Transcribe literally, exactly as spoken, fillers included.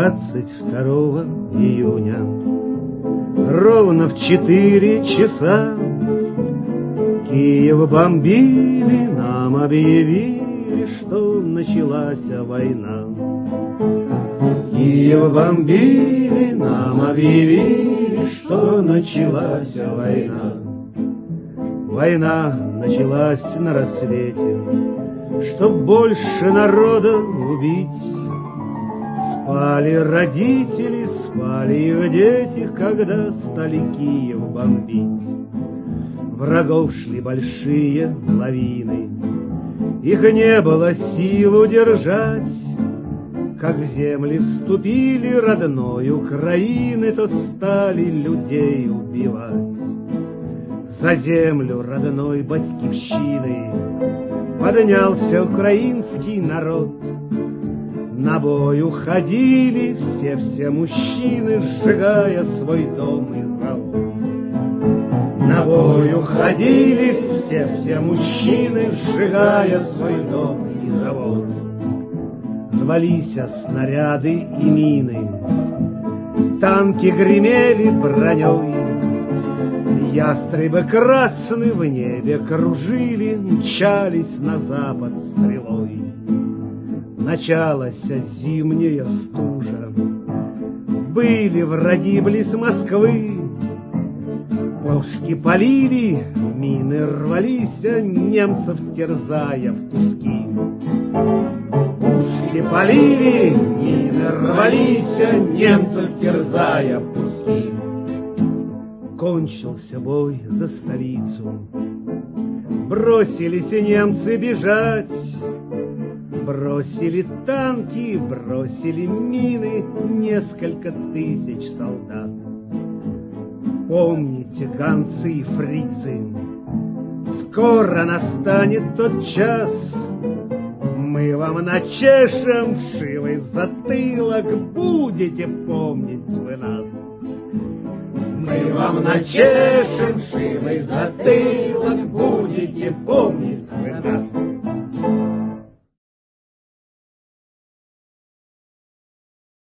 двадцать второго июня, ровно в четыре часа Киев бомбили, нам объявили, что началась война. Киев бомбили, нам объявили, что началась война. Война началась на рассвете, чтоб больше народа убить. Спали родители, спали их дети, когда стали Киев бомбить. Врагов шли большие лавины, их не было сил удержать. Как в земли вступили родной Украины, то стали людей убивать. За землю родной батькивщины поднялся украинский народ. На бой уходили все-все мужчины, сжигая свой дом и завод. На бой уходили все-все мужчины, сжигая свой дом и завод. Рвались снаряды и мины, танки гремели броней. Ястребы красные в небе кружили, мчались на запад стрелой. Началась зимняя стужа, были враги близ Москвы. Пушки полили, мины рвались, немцев терзая в куски. Пушки полили, мины рвались, немцев терзая в куски. Кончился бой за столицу, бросились немцы бежать. Бросили танки, бросили мины, несколько тысяч солдат. Помните, гонцы и фрицы, скоро настанет тот час. Мы вам начешем вшивый затылок, будете помнить вы нас. Мы вам начешем вшивый затылок, будете помнить вы нас.